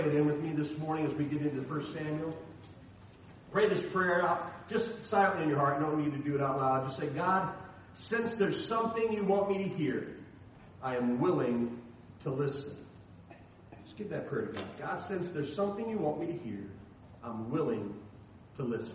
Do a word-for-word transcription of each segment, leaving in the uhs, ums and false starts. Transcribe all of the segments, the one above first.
It in with me this morning as we get into First Samuel. Pray this prayer out just silently in your heart. You don't need to do it out loud. Just say, God, since there's something you want me to hear, I am willing to listen. Just give that prayer to God. God, since there's something you want me to hear, I'm willing to listen.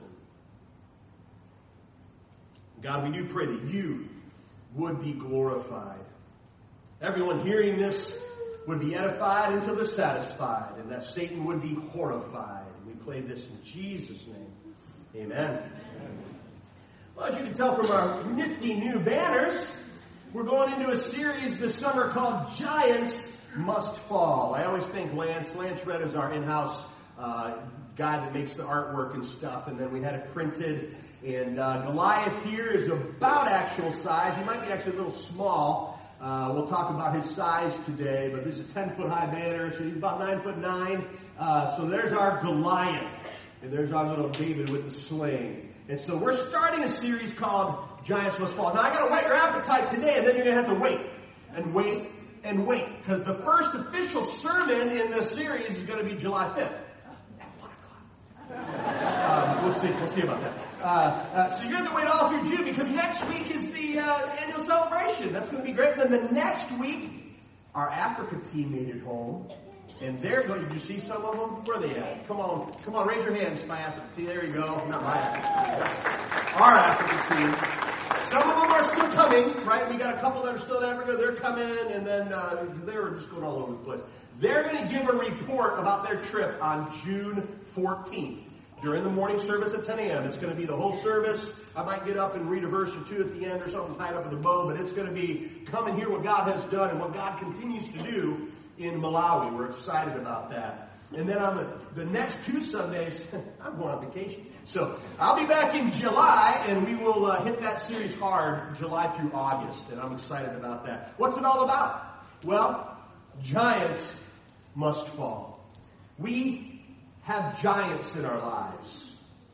God, we do pray that you would be glorified. Everyone hearing this would be edified until they're satisfied, and that Satan would be horrified. We pray this in Jesus' name. Amen. Amen. Well, as you can tell from our nifty new banners, we're going into a series this summer called Giants Must Fall. I always think Lance. Lance Red is our in-house uh, guy that makes the artwork and stuff, and then we had it printed. And uh, Goliath here is about actual size. He might be actually a little small. Uh, we'll talk about his size today, but this is a ten-foot high banner, so he's about nine foot nine. Uh, so there's our Goliath, and there's our little David with the sling. And so we're starting a series called Giants Must Fall. Now, I got to whet your appetite today, and then you're going to have to wait and wait and wait, because the first official sermon in this series is going to be July fifth at one o'clock. um, we'll see. We'll see about that. Uh, uh, so you're going to wait all through June, because next week is the uh, annual celebration. That's going to be great. And then the next week, our Africa team made it home. And they're going, did you see some of them? Where are they at? Come on, come on, raise your hands, my Africa team. There you go. Not my Africa team. Our Africa team. Some of them are still coming, right? We got a couple that are still in Africa. They're coming, and then uh, they're just going all over the place. They're going to give a report about their trip on June fourteenth. During the morning service at ten a.m. It's going to be the whole service. I might get up and read a verse or two at the end or something tied up with a bow, but it's going to be come and hear what God has done and what God continues to do in Malawi. We're excited about that. And then on the, the next two Sundays, I'm going on vacation. So I'll be back in July, and we will uh, hit that series hard July through August, and I'm excited about that. What's it all about? Well, giants must fall. We have giants in our lives.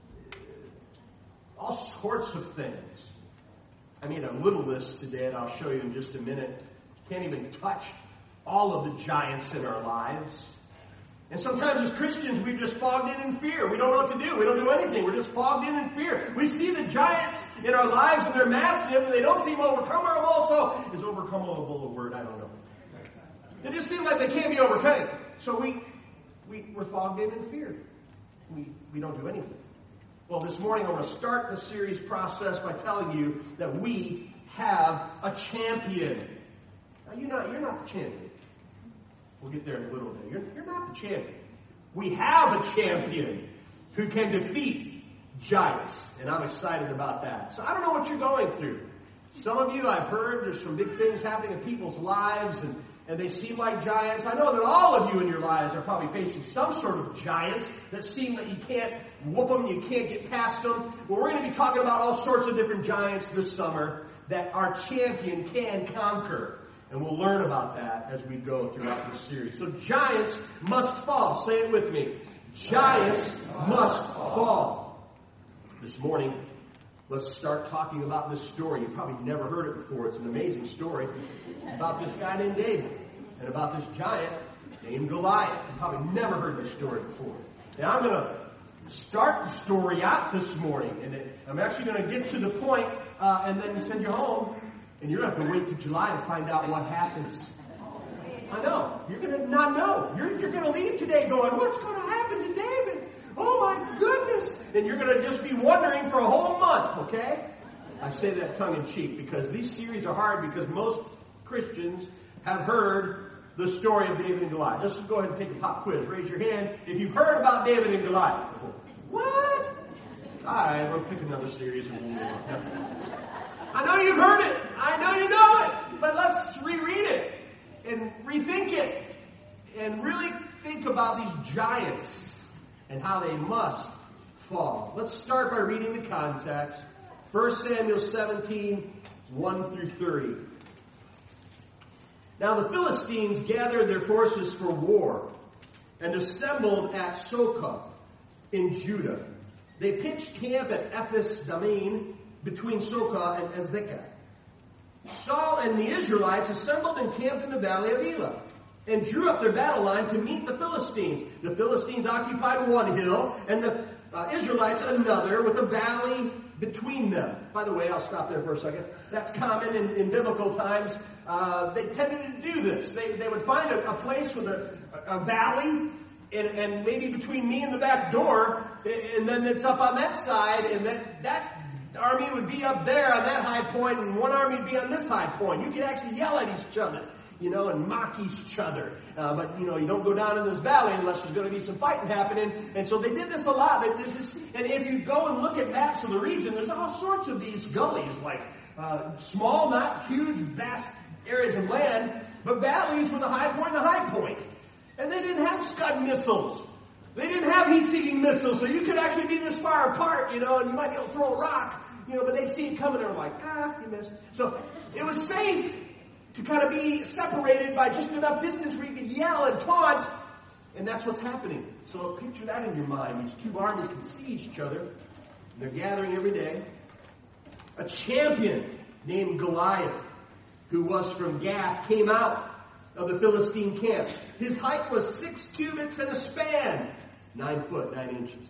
All sorts of things. I made a little list today, and I'll show you in just a minute. Can't even touch all of the giants in our lives. And sometimes as Christians, we're just fogged in in fear. We don't know what to do. We don't do anything. We're just fogged in in fear. We see the giants in our lives, and they're massive, and they don't seem overcomable. Also, is overcomable a word? I don't know. They just seem like they can't be overcome. So we... We, we're fogged in in fear. We, we don't do anything. Well, this morning I want to start the series process by telling you that we have a champion. Now, you're not, you're not the champion. We'll get there in a little bit. You're, you're not the champion. We have a champion who can defeat giants, and I'm excited about that. So I don't know what you're going through. Some of you, I've heard, there's some big things happening in people's lives, and And they seem like giants. I know that all of you in your lives are probably facing some sort of giants that seem that you can't whoop them, you can't get past them. Well, we're going to be talking about all sorts of different giants this summer that our champion can conquer. And we'll learn about that as we go throughout this series. So giants must fall. Say it with me. Giants must fall. This morning, let's start talking about this story. You've probably never heard it before. It's an amazing story. It's about this guy named David and about this giant named Goliath. You've probably never heard this story before. Now, I'm going to start the story out this morning, and it, I'm actually going to get to the point, uh, and then send you home, and you're going to have to wait till July to find out what happens. I know. You're going to not know. You're, you're going to leave today going, what's going to happen to David? Oh, my goodness. And you're going to just be wondering for a whole month, okay? I say that tongue-in-cheek because these series are hard because most Christians have heard the story of David and Goliath. Let's just go ahead and take a pop quiz. Raise your hand if you've heard about David and Goliath. What? All right, we'll pick another series and we'll move on. I know you've heard it. I know you know it. But let's reread it and rethink it and really think about these giants and how they must fall. Let's start by reading the context. First Samuel seventeen, one through thirty. Now the Philistines gathered their forces for war and assembled at Socoh in Judah. They pitched camp at Ephes Dammim between Socoh and Azekah. Saul and the Israelites assembled and camped in the valley of Elah. and drew up their battle line to meet the Philistines. The Philistines occupied one hill, and the uh, Israelites another, with a valley between them. By the way, I'll stop there for a second. That's common in, in biblical times. Uh, they tended to do this. They, they would find a, a place with a, a, a valley, and, and maybe between me and the back door, and then it's up on that side, and that, that army would be up there on that high point, and one army would be on this high point. You could actually yell at each other, you know, and mock each other. Uh, but, you know, you don't go down in this valley unless there's going to be some fighting happening. And so they did this a lot. They did this, and if you go and look at maps of the region, there's all sorts of these gullies, like uh, small, not huge, vast areas of land, but valleys with a high point and a high point. And they didn't have Scud missiles. They didn't have heat-seeking missiles, so you could actually be this far apart, you know, and you might be able to throw a rock, you know, but they'd see it coming and they're like, ah, you missed. So it was safe to kind of be separated by just enough distance where you could yell and taunt, and that's what's happening. So picture that in your mind. These two armies can see each other, and they're gathering every day. A champion named Goliath, who was from Gath, came out of the Philistine camp. His height was six cubits and a span, nine foot, nine inches.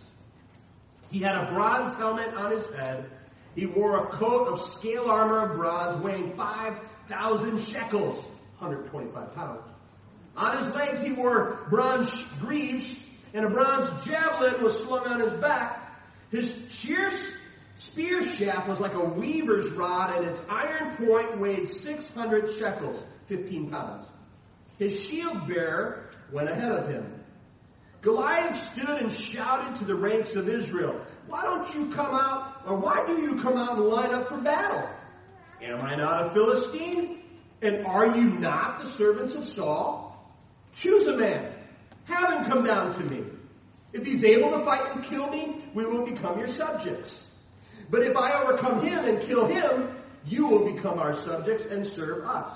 He had a bronze helmet on his head. He wore a coat of scale armor of bronze weighing five thousand shekels, one hundred twenty-five pounds. On his legs he wore bronze greaves, and a bronze javelin was slung on his back. His sheer spear shaft was like a weaver's rod, and its iron point weighed six hundred shekels, fifteen pounds. His shield bearer went ahead of him. Goliath stood and shouted to the ranks of Israel, "Why don't you come out, or why do you come out and line up for battle? Am I not a Philistine? And are you not the servants of Saul? Choose a man. Have him come down to me. If he's able to fight and kill me, we will become your subjects. But if I overcome him and kill him, you will become our subjects and serve us."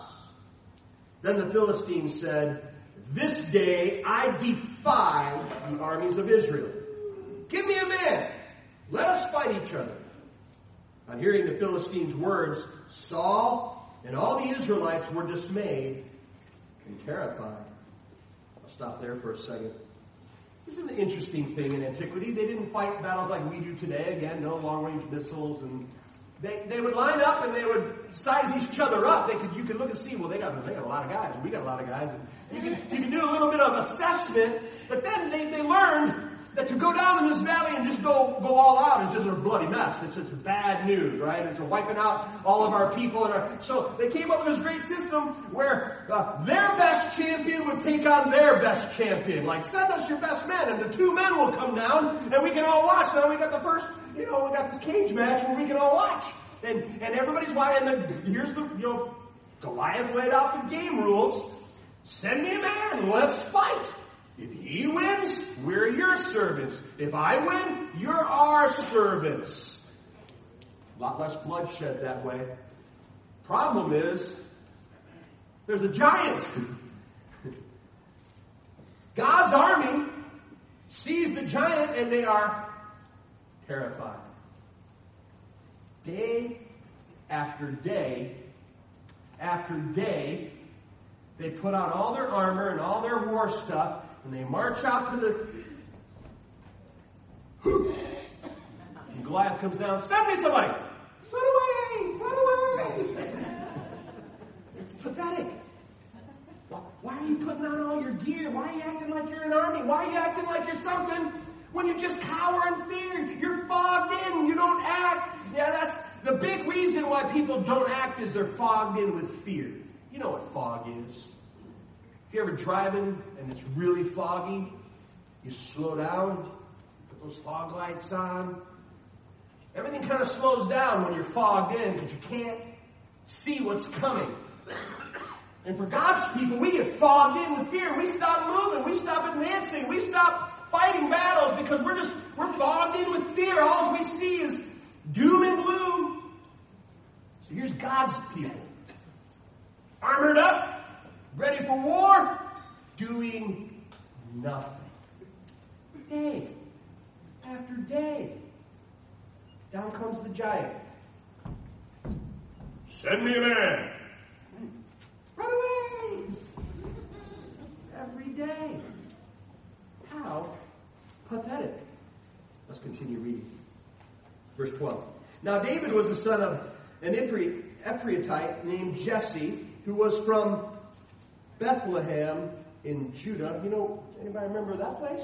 Then the Philistines said, "This day I defy the armies of Israel. Give me a man. Let us fight each other." On hearing the Philistines' words, Saul and all the Israelites were dismayed and terrified. I'll stop there for a second. This is an interesting thing in antiquity. They didn't fight battles like we do today. Again, no long-range missiles, and they they would line up and they would size each other up. They could you could look and see, well, they got they got a lot of guys, and we got a lot of guys. And you can you can do a little bit of assessment, but then they, they learned that to go down in this valley and just go go all out is just a bloody mess. It's just bad news, right? It's wiping out all of our people. And our, so they came up with this great system where uh, their best champion would take on their best champion. Like, send us your best men, and the two men will come down, and we can all watch. Now we got the first, you know, we got this cage match where we can all watch. And and everybody's watching. And then here's the, you know, Goliath laid out the game rules. Send me a man. Let's fight. If he wins, we're your servants. If I win, you're our servants. A lot less bloodshed that way. Problem is, there's a giant. God's army sees the giant and they are terrified. Day after day after day, they put on all their armor and all their war stuff, and they march out to the... And Goliath comes down, "Send me somebody! Run away! Run away!" It's pathetic. Why are you putting on all your gear? Why are you acting like you're an army? Why are you acting like you're something when you just cower in fear? You're fogged in. You don't act. Yeah, that's the big reason why people don't act is they're fogged in with fear. You know what fog is. If you're ever driving and it's really foggy, you slow down, put those fog lights on. Everything kind of slows down when you're fogged in because you can't see what's coming. And for God's people, we get fogged in with fear. We stop moving. We stop advancing. We stop fighting battles because we're just, we're fogged in with fear. All we see is doom and gloom. So here's God's people. Armored up, ready for war, doing nothing. Day after day. Down comes the giant. "Send me a man." Run away! every day. How pathetic. Let's continue reading. Verse twelve. Now David was the son of an Ephrathite named Jesse, who was from Bethlehem in Judah. You know, anybody remember that place?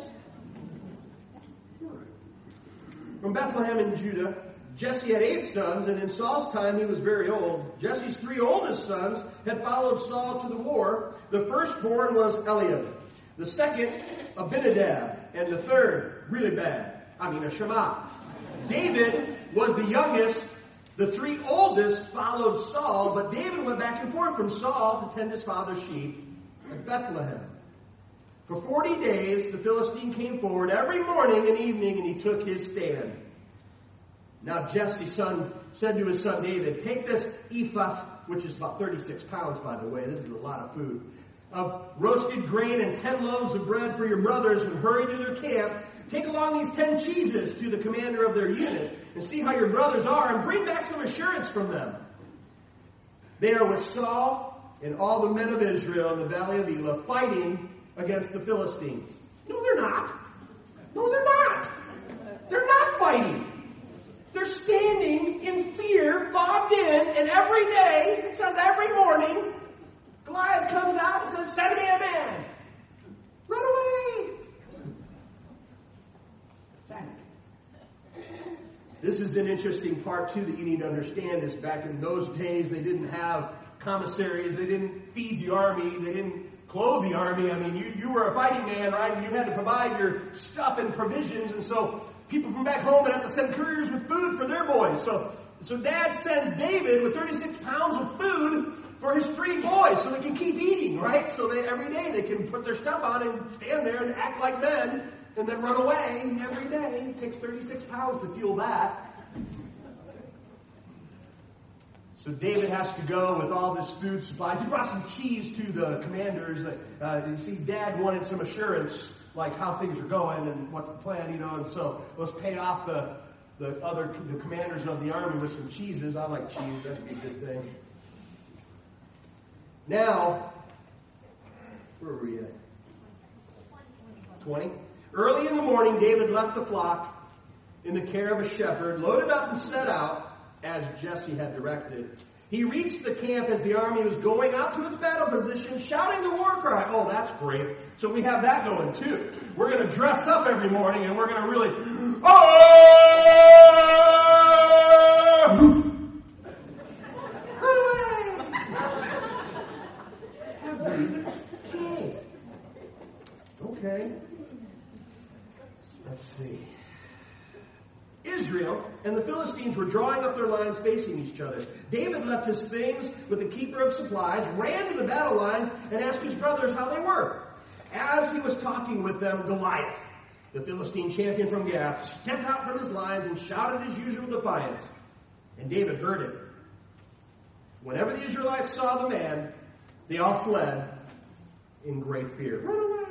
From Bethlehem in Judah, Jesse had eight sons, and in Saul's time he was very old. Jesse's three oldest sons had followed Saul to the war. The firstborn was Eliab, the second Abinadab, and the third, really bad, I mean, a Shammah. David was the youngest. The three oldest followed Saul, but David went back and forth from Saul to tend his father's sheep at Bethlehem. For forty days, the Philistine came forward every morning and evening, and he took his stand. Now Jesse's son said to his son David, take this ephah, which is about thirty-six pounds, by the way. This is a lot of food. Of roasted grain and ten loaves of bread for your brothers, and hurry to their camp. Take along these ten cheeses to the commander of their unit, and see how your brothers are, and bring back some assurance from them. They are with Saul and all the men of Israel in the valley of Elah, fighting against the Philistines. No, they're not. No, they're not. They're not fighting. They're standing in fear, bogged in, and every day, it says every morning, Goliath comes out and says, send me a man. Run away. This is an interesting part, too, that you need to understand is back in those days, they didn't have commissaries. They didn't feed the army. They didn't clothe the army. I mean, you, you were a fighting man, right? And you had to provide your stuff and provisions. And so people from back home would have to send couriers with food for their boys. So, so Dad sends David with thirty-six pounds of food for his three boys so they can keep eating, right? So they, every day they can put their stuff on and stand there and act like men and then run away every day. It takes thirty-six pounds to fuel that. So David has to go with all this food supplies. He brought some cheese to the commanders. Uh, you see, Dad wanted some assurance, like how things are going and what's the plan, you know. And so let's pay off the the other the commanders of the army with some cheeses. I like cheese. That'd be a good thing. Now, where were we at? twenty. Early in the morning, David left the flock in the care of a shepherd, loaded up and set out as Jesse had directed. He reached the camp as the army was going out to its battle position, shouting the war cry. Oh, that's great. So we have that going too. We're going to dress up every morning and we're going to really, oh! Every day. Okay. Let's see. Israel and the Philistines were drawing up their lines facing each other. David left his things with the keeper of supplies, ran to the battle lines, and asked his brothers how they were. As he was talking with them, Goliath, the Philistine champion from Gath, stepped out from his lines and shouted his usual defiance. And David heard it. Whenever the Israelites saw the man, they all fled in great fear. Run away!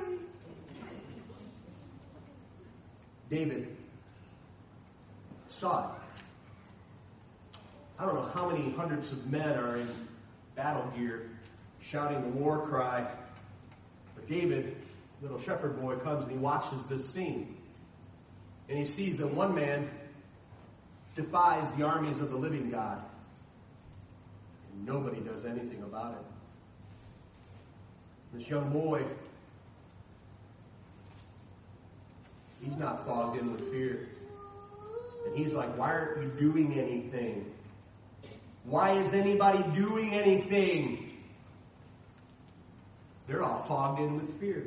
David saw it. I don't know how many hundreds of men are in battle gear shouting the war cry, but David, little shepherd boy, comes and he watches this scene. And he sees that one man defies the armies of the living God. And nobody does anything about it. This young boy, he's not fogged in with fear. And he's like, why aren't you doing anything? Why is anybody doing anything? They're all fogged in with fear.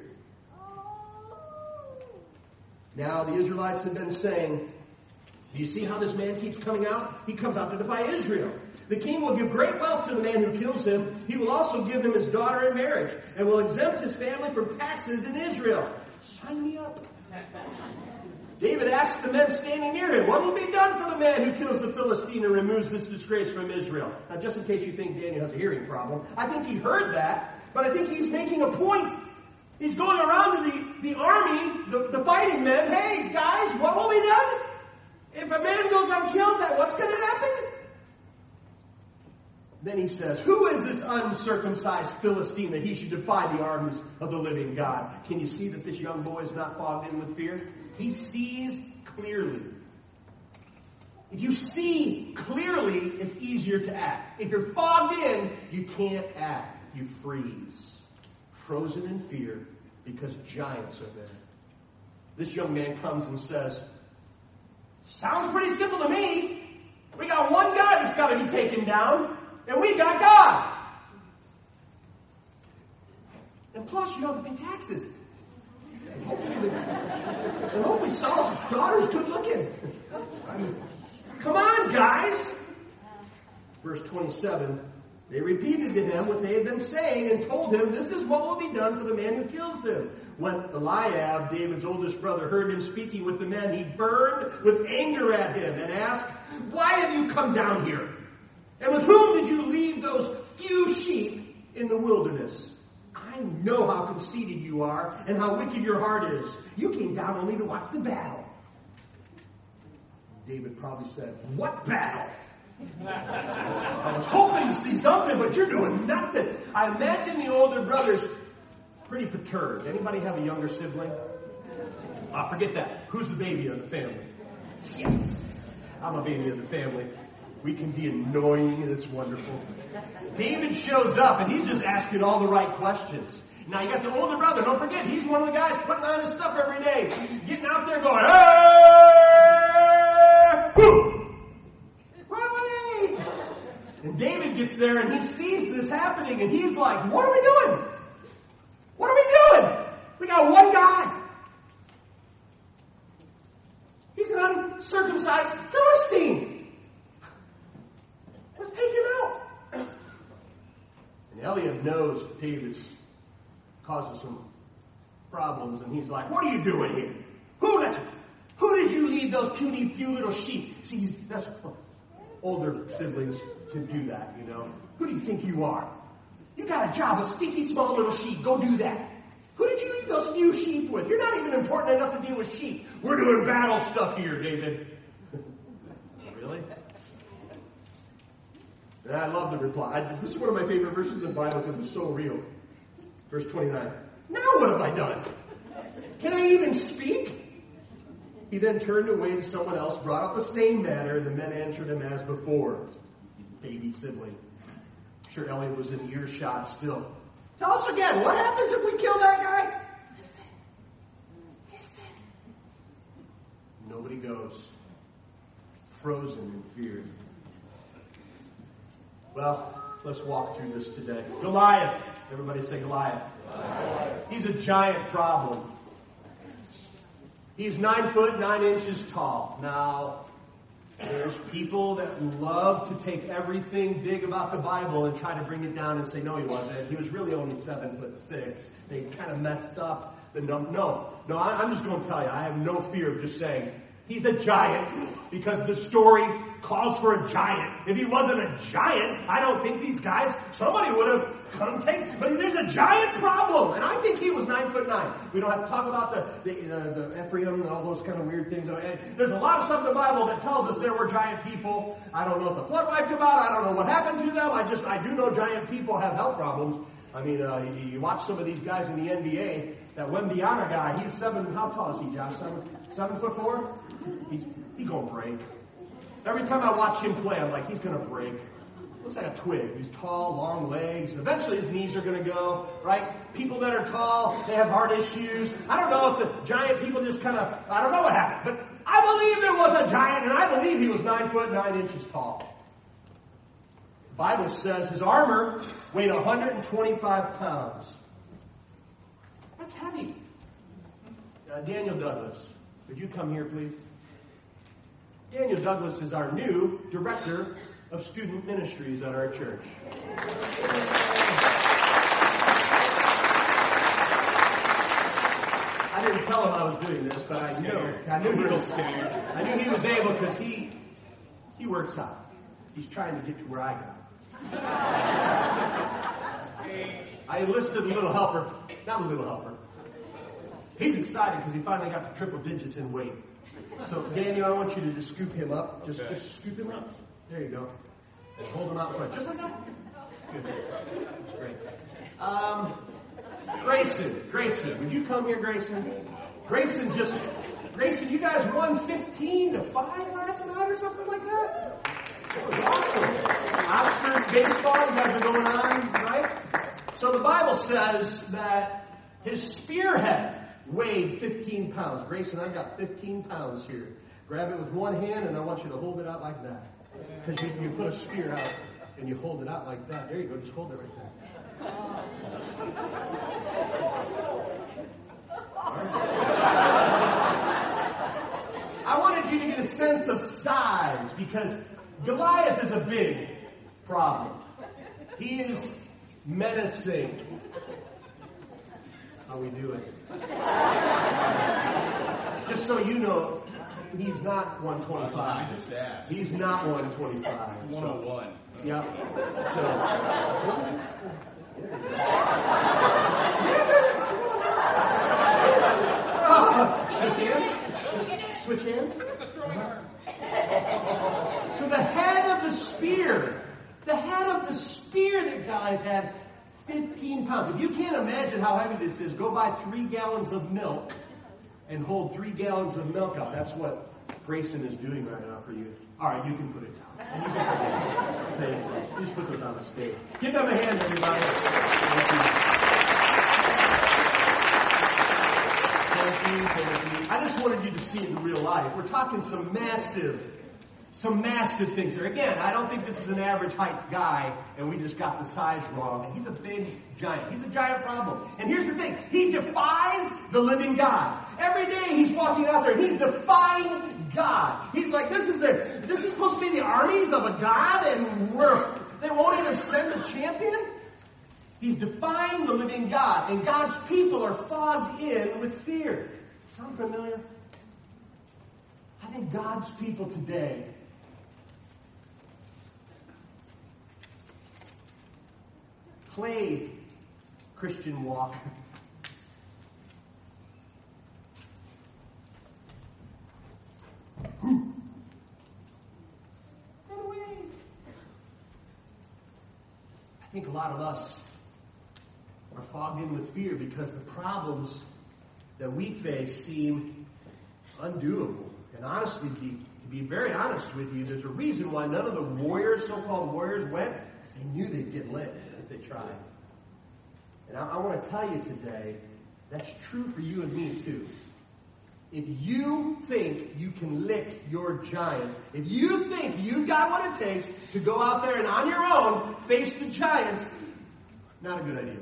Now the Israelites have been saying, do you see how this man keeps coming out? He comes out to defy Israel. The king will give great wealth to the man who kills him. He will also give him his daughter in marriage and will exempt his family from taxes in Israel. Sign me up. David asked the men standing near him, what will be done for the man who kills the Philistine and removes this disgrace from Israel? Now, just in case you think Daniel has a hearing problem, I think he heard that, but I think he's making a point. He's going around to the, the army, the, the fighting men, hey, guys, what will be done? If a man goes out and kills that, what's going to happen? Then he says, who is this uncircumcised Philistine that he should defy the armies of the living God? Can you see that this young boy is not fogged in with fear? He sees clearly. If you see clearly, it's easier to act. If you're fogged in, you can't act. You freeze. Frozen in fear because giants are there. This young man comes and says, sounds pretty simple to me. We got one guy that's got to be taken down. And we got God. And plus, you don't have to pay taxes. And hopefully, the, and hopefully Saul's daughter's good looking. I mean, come on, guys. Verse twenty-seven, they repeated to him what they had been saying and told him, this is what will be done for the man who kills him. When Eliab, David's oldest brother, heard him speaking with the men, he burned with anger at him and asked, why have you come down here? And with whom did you leave those few sheep in the wilderness? I know how conceited you are and how wicked your heart is. You came down only to watch the battle. David probably said, what battle? I was hoping to see something, but you're doing nothing. I imagine the older brother's pretty perturbed. Anybody have a younger sibling? Ah, forget that. Who's the baby of the family? Yes! I'm a baby of the family. We can be annoying, and it's wonderful. David shows up, and he's just asking all the right questions. Now, you got the older brother. Don't forget, he's one of the guys putting on his stuff every day. Getting out there going, hey! Woo! Run away! And David gets there, and he sees this happening, and he's like, what are we doing? What are we doing? We got one guy. He's an uncircumcised Philistine. Let's take him out. And Eliab knows David's causing some problems, and he's like, what are you doing here? Who, that's, who did you leave those puny few little sheep? See, he's, that's older siblings can do that, you know. Who do you think you are? You got a job, a stinky small little sheep. Go do that. Who did you leave those few sheep with? You're not even important enough to deal with sheep. We're doing battle stuff here, David. Really? And I love the reply. I, this is one of my favorite verses in the Bible because it's so real. Verse twenty-nine. Now what have I done? Can I even speak? He then turned away to someone else, brought up the same matter, and the men answered him as before. Baby sibling. I'm sure Eliab was in earshot still. Tell us again, what happens if we kill that guy? Listen. Listen. Nobody goes. Frozen in fear. Well, let's walk through this today. Goliath. Everybody say Goliath. Goliath. He's a giant problem. He's nine foot, nine inches tall. Now, there's people that love to take everything big about the Bible and try to bring it down and say, no, he wasn't. He was really only seven foot six. They kind of messed up the number. No, no, I, I'm just going to tell you, I have no fear of just saying, he's a giant because the story calls for a giant. If he wasn't a giant, I don't think these guys, somebody would have come take, but there's a giant problem. And I think he was nine foot nine. We don't have to talk about the, the, uh, the Ephraim and all those kind of weird things. There's a lot of stuff in the Bible that tells us there were giant people. I don't know if the flood wiped them out. I don't know what happened to them. I just, I do know giant people have health problems. I mean, uh, you, you watch some of these guys in the N B A. That Wembyana guy, he's seven, how tall is he, Josh? Seven, seven foot four? He's, he's going to break. Every time I watch him play, I'm like, he's going to break. Looks like a twig. He's tall, long legs. Eventually his knees are going to go, right? People that are tall, they have heart issues. I don't know if the giant people just kind of, I don't know what happened. But I believe there was a giant, and I believe he was nine foot, nine inches tall. The Bible says his armor weighed one hundred twenty-five pounds. That's heavy. Uh, Daniel Douglas, would you come here, please? Daniel Douglas is our new director of student ministries at our church. I didn't tell him I was doing this, but I knew. I knew he was scared. I knew he was able because he he works out. He's trying to get to where I got. I enlisted a little helper, not a little helper. He's excited because he finally got to triple digits in weight. So, Daniel, I want you to just scoop him up. Just, okay. just scoop him up. There you go. And hold them out in front. Just like that. Good. That's great. Um, Grayson. Grayson. Would you come here, Grayson? Grayson just... Grayson, you guys won fifteen to five last night or something like that? That was awesome. Oxford baseball, you guys are going on, right? So the Bible says that his spearhead weighed fifteen pounds. Grayson, I've got fifteen pounds here. Grab it with one hand, and I want you to hold it out like that. Because you, you put a spear out, and you hold it out like that. There you go. Just hold it right there. I wanted you to get a sense of size, because Goliath is a big problem. He is menacing. How we doing? Just so you know, he's not one twenty-five. I just asked. He's not one twenty-five. one oh one. So, yep. So, switch hands. Switch hands. So the head of the spear, the head of the spear that Goliath had, fifteen pounds. If you can't imagine how heavy this is, go buy three gallons of milk and hold three gallons of milk out. That's what Grayson is doing right now for you. All right, you can put it down. And you can put it down. Thank you. Please put those on the stage. Give them a hand, everybody. Thank you. Thank you, thank you. I just wanted you to see it in real life. We're talking some massive, some massive things here. Again, I don't think this is an average height guy, and we just got the size wrong. He's a big giant. He's a giant problem. And here's the thing. He defies the living God. Every day he's walking out there, and he's defying God. He's like, this is the, this is supposed to be the armies of a God, and we're, they won't even send the champion? He's defying the living God, and God's people are fogged in with fear. Sound familiar? I think God's people today play Christian walk. Run away. I think a lot of us are fogged in with fear because the problems that we face seem undoable. And honestly, to be, to be very honest with you, there's a reason why none of the warriors, so-called warriors, went. They knew they'd get lit if they tried. And I, I want to tell you today, that's true for you and me too. If you think you can lick your giants, if you think you've got what it takes to go out there and on your own face the giants, not a good idea.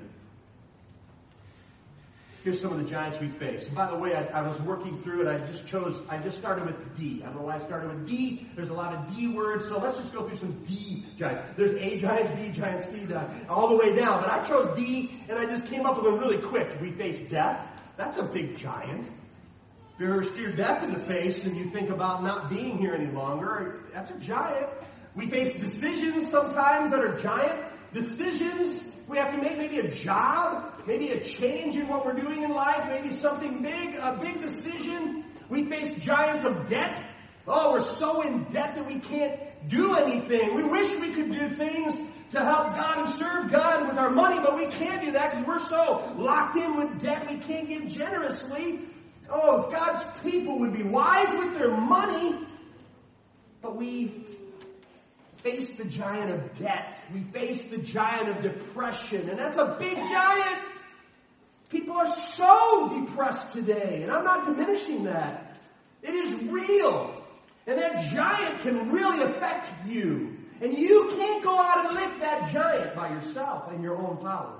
Here's some of the giants we face. And by the way, I, I was working through it. I just chose, I just started with D. I don't know why I started with D. There's a lot of D words, so let's just go through some D giants. There's A giants, B giants, C giants, all the way down. But I chose D, and I just came up with them really quick. We face death. That's a big giant. If you ever steer death in the face and you think about not being here any longer, that's a giant. We face decisions sometimes that are giant. Decisions we have to make, maybe a job, maybe a change in what we're doing in life, maybe something big, a big decision. We face giants of debt. Oh, we're so in debt that we can't do anything. We wish we could do things to help God and serve God with our money, but we can't do that because we're so locked in with debt we can't give generously. Oh, if God's people would be wise with their money, but we face the giant of debt. We face the giant of depression, and that's a big giant. People are so depressed today, and I'm not diminishing that. It is real, and that giant can really affect you, and you can't go out and lift that giant by yourself in your own power.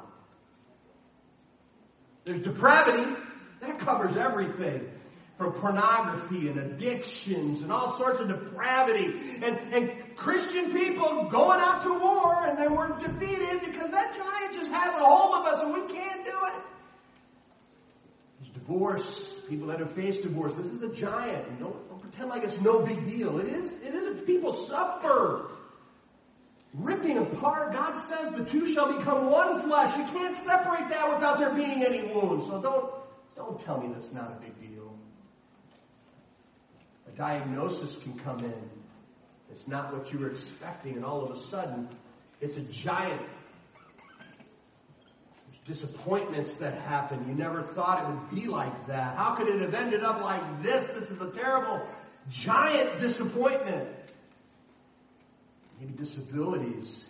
There's depravity. That covers everything. From pornography and addictions and all sorts of depravity. And, and Christian people going out to war and then we're defeated because that giant just has a hold of us and we can't do it. There's divorce. People that have faced divorce. This is a giant. And don't, don't pretend like it's no big deal. It is. It is. People suffer. Ripping apart. God says the two shall become one flesh. You can't separate that without there being any wounds. So don't, don't tell me that's not a big deal. A diagnosis can come in It's not what you were expecting, and all of a sudden, it's a giant. Disappointments that happen. You never thought it would be like that. How could it have ended up like this? This is a terrible, giant disappointment. Maybe disabilities.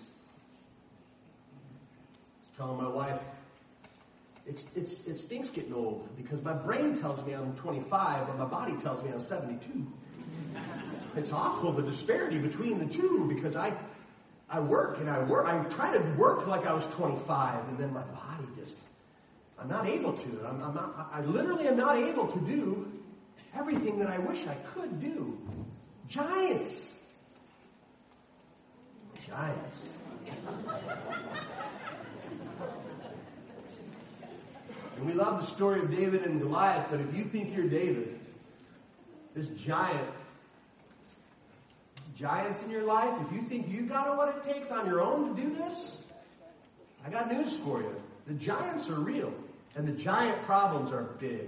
I was telling my wife, it's it's it stinks getting old because my brain tells me I'm twenty-five, but my body tells me I'm seventy-two. It's awful, the disparity between the two, because I I work and I work. I try to work like I was twenty-five, and then my body just, I'm not able to. I'm, I'm not, I literally am not able to do everything that I wish I could do. Giants. Giants. And we love the story of David and Goliath, but if you think you're David, this giant, giants in your life, if you think you got what it takes on your own to do this, I got news for you. The giants are real, and the giant problems are big.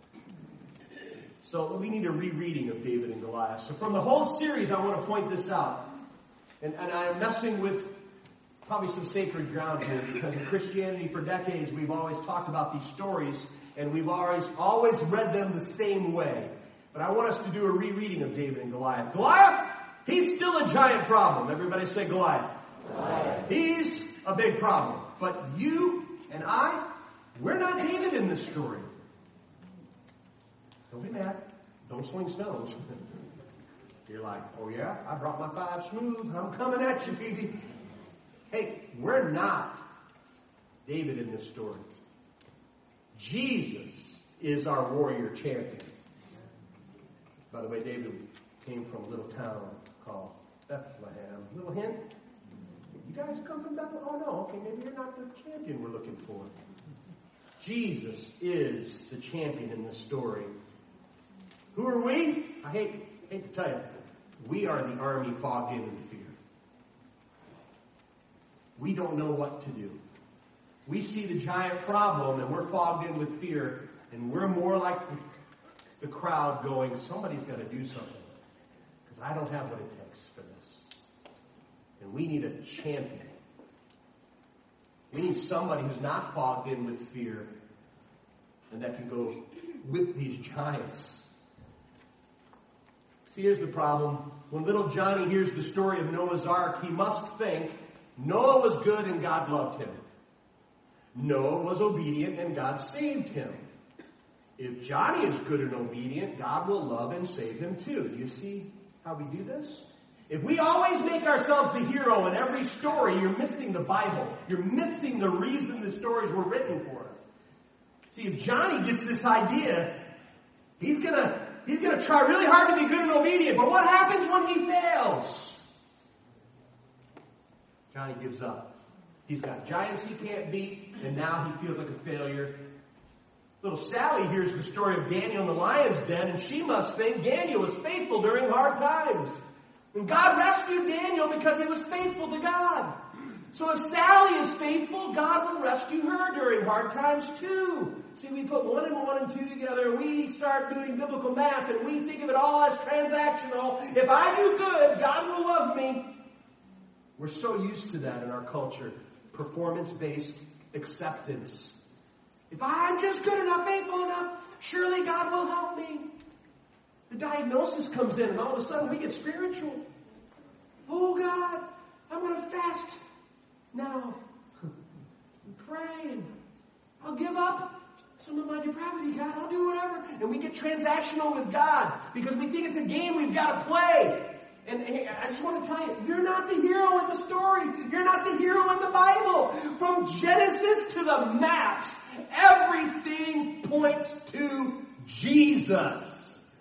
So we need a rereading of David and Goliath. So from the whole series, I want to point this out. And, and I'm messing with probably some sacred ground here, because in Christianity for decades, we've always talked about these stories, and we've always, always read them the same way. But I want us to do a rereading of David and Goliath. Goliath! He's still a giant problem. Everybody say Goliath. Goliath. He's a big problem. But you and I, we're not David in this story. Don't be mad. Don't sling stones. You're like, oh yeah, I brought my five smooth. I'm coming at you, Phoebe. Hey, we're not David in this story. Jesus is our warrior champion. By the way, David came from a little town called Bethlehem. Little hint? You guys come from Bethlehem? Oh no, okay, maybe you're not the champion we're looking for. Jesus is the champion in this story. Who are we? I hate, hate to tell you. We are the army fogged in with fear. We don't know what to do. We see the giant problem and we're fogged in with fear, and we're more like the, the crowd going, somebody's got to do something, because I don't have what it takes for this. And we need a champion. We need somebody who's not fogged in with fear and that can go with these giants. See, here's the problem. When little Johnny hears the story of Noah's Ark, he must think Noah was good and God loved him. Noah was obedient and God saved him. If Johnny is good and obedient, God will love and save him too. Do you see how we do this? If we always make ourselves the hero in every story, you're missing the Bible. You're missing the reason the stories were written for us. See, if Johnny gets this idea, he's gonna he's gonna try really hard to be good and obedient. But what happens when he fails? Johnny gives up. He's got giants he can't beat, and now he feels like a failure. Little Sally hears the story of Daniel in the lion's den, and she must think Daniel was faithful during hard times. And God rescued Daniel because he was faithful to God. So if Sally is faithful, God will rescue her during hard times too. See, we put one and one and two together, and we start doing biblical math, and we think of it all as transactional. If I do good, God will love me. We're so used to that in our culture. Performance-based acceptance. If I'm just good enough, faithful enough, surely God will help me. The diagnosis comes in, and all of a sudden we get spiritual. Oh God, I'm going to fast now. Pray, and I'll give up some of my depravity, God. I'll do whatever. And we get transactional with God because we think it's a game we've got to play. And hey, I just want to tell you, you're not the hero in the story. You're not the hero in the Bible. From Genesis to the maps, everything points to Jesus.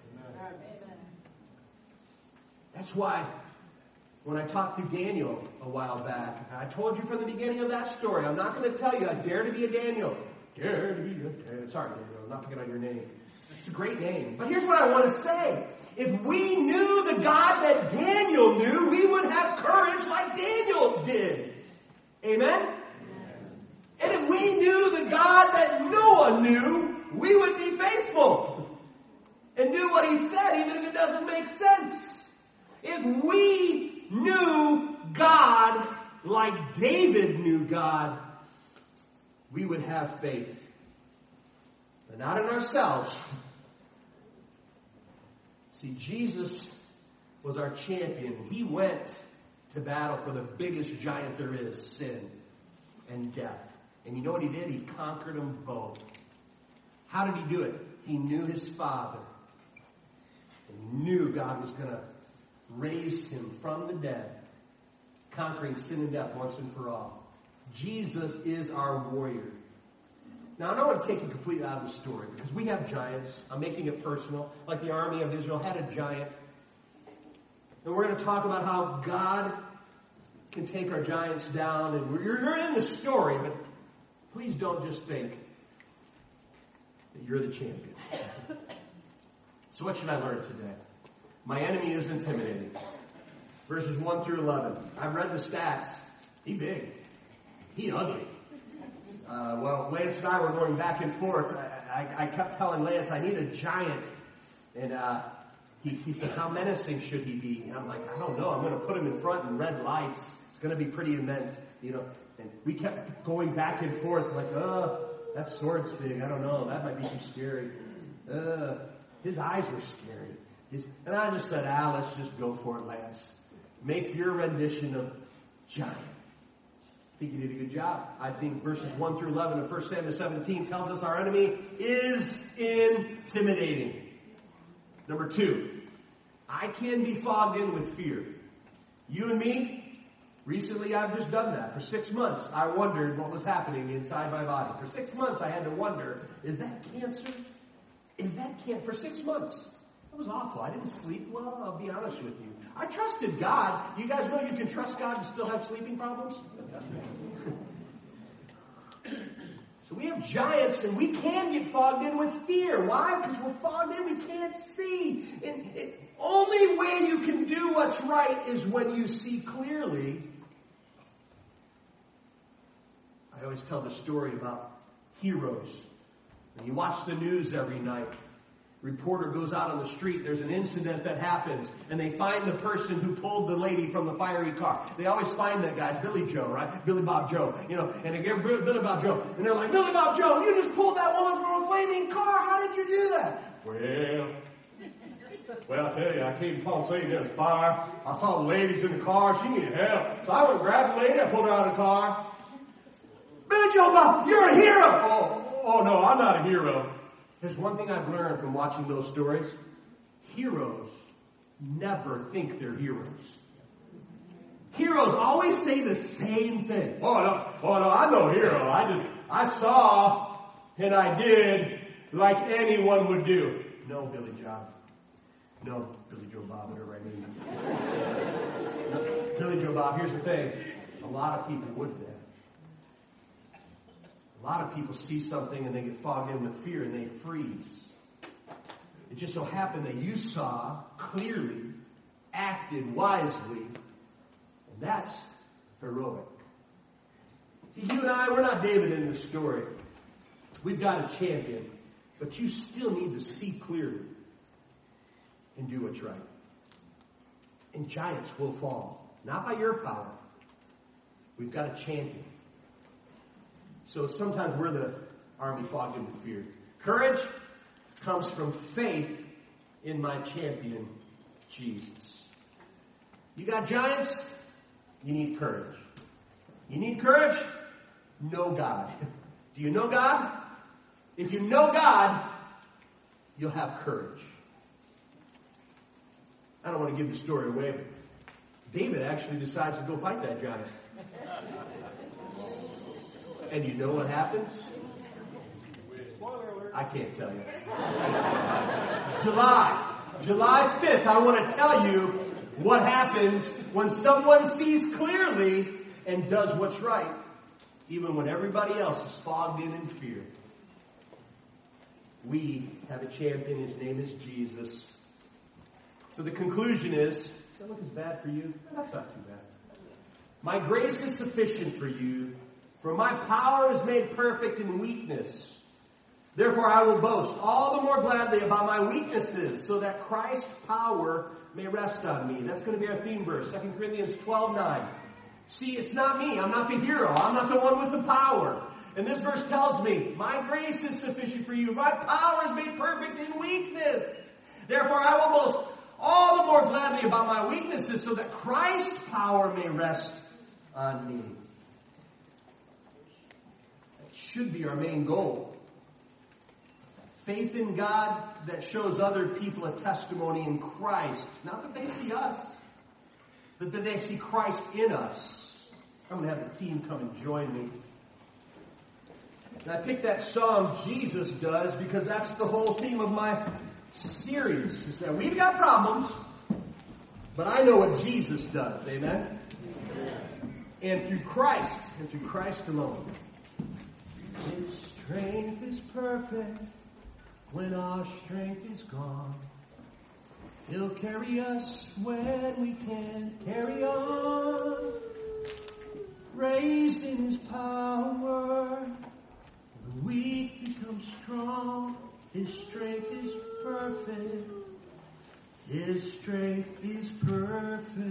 That's why when I talked to Daniel a while back, I told you from the beginning of that story, I'm not going to tell you, I dare to be a Daniel. Dare to be a Daniel. Sorry, Daniel, I'm not picking on your name. It's a great name. But here's what I want to say. If we knew the God that Daniel knew, we would have courage like Daniel did. Amen? Amen. And if we knew the God that Noah knew, we would be faithful and do what he said, even if it doesn't make sense. If we knew God like David knew God, we would have faith. But not in ourselves. See, Jesus was our champion. He went to battle for the biggest giant there is, sin and death. And you know what he did? He conquered them both. How did he do it? He knew his Father. And knew God was going to raise him from the dead, conquering sin and death once and for all. Jesus is our warrior. Now, I don't want to take you completely out of the story, because we have giants. I'm making it personal. Like the army of Israel had a giant. And we're going to talk about how God can take our giants down. And you're, you're in the story, but please don't just think that you're the champion. So what should I learn today? My enemy is intimidating. Verses one through eleven. I've read the stats. He big. He ugly. Uh, well, Lance and I were going back and forth. I, I, I kept telling Lance, I need a giant. And uh, he, he said, how menacing should he be? And I'm like, I don't know. I'm going to put him in front in red lights. It's going to be pretty immense, you know. And we kept going back and forth like, oh, that sword's big. I don't know. That might be too scary. Uh, his eyes were scary. His, and I just said, ah, let's just go for it, Lance. Make your rendition of giant. I think you did a good job. I think verses one through eleven of First Samuel seventeen tells us our enemy is intimidating. Number two, I can be fogged in with fear. You and me, recently I've just done that. For six months, I wondered what was happening inside my body. For six months, I had to wonder, is that cancer? Is that cancer? For six months. That was awful. I didn't sleep well, I'll be honest with you. I trusted God. You guys know you can trust God and still have sleeping problems? So we have giants, and we can get fogged in with fear. Why? Because we're fogged in. We can't see. And the only way you can do what's right is when you see clearly. I always tell the story about heroes. When you watch the news every night, reporter goes out on the street, there's an incident that happens, and they find the person who pulled the lady from the fiery car. They always find that guy. It's Billy Joe, right? Billy Bob Joe. You know, and they get Billy Bob Joe. And they're like, Billy Bob Joe, you just pulled that woman from a flaming car. How did you do that? Well, well, I tell you, I came upon saying there was fire. I saw the ladies in the car. She needed help. So I went and grabbed the lady. I pulled her out of the car. Billy Joe Bob, you're a hero. Oh, oh no, I'm not a hero. There's one thing I've learned from watching those stories. Heroes never think they're heroes. Heroes always say the same thing. Oh no, oh no, I'm no hero. I just, I saw and I did like anyone would do. No, Billy Joe. No, Billy Joe Bob, whatever I mean. No, Billy Joe Bob, here's the thing. A lot of people would do that. A lot of people see something and they get fogged in with fear and they freeze. It just so happened that you saw clearly, acted wisely, and that's heroic. See, you and I, we're not David in this story. We've got a champion, but you still need to see clearly and do what's right. And giants will fall, not by your power. We've got a champion. So sometimes we're the army fogged in with fear. Courage comes from faith in my champion, Jesus. You got giants? You need courage. You need courage? Know God. Do you know God? If you know God, you'll have courage. I don't want to give the story away, but David actually decides to go fight that giant. And you know what happens? I can't tell you. July. July fifth, I want to tell you what happens when someone sees clearly and does what's right, even when everybody else is fogged in in fear. We have a champion. His name is Jesus. So the conclusion is, does that look as bad for you? That's not too bad. My grace is sufficient for you, for my power is made perfect in weakness. Therefore I will boast all the more gladly about my weaknesses, so that Christ's power may rest on me. That's going to be our theme verse, Second Corinthians twelve nine. See, it's not me. I'm not the hero. I'm not the one with the power. And this verse tells me, my grace is sufficient for you. My power is made perfect in weakness. Therefore I will boast all the more gladly about my weaknesses, so that Christ's power may rest on me. That should be our main goal. Faith in God that shows other people a testimony in Christ. Not that they see us, but that they see Christ in us. I'm going to have the team come and join me. And I picked that song, Jesus Does, because that's the whole theme of my series. Is that we've got problems, but I know what Jesus does. Amen? Amen. And through Christ, and through Christ alone. His strength is perfect when our strength is gone. He'll carry us when we can't carry on. Raised in His power, the weak become strong. His strength is perfect. His strength is perfect.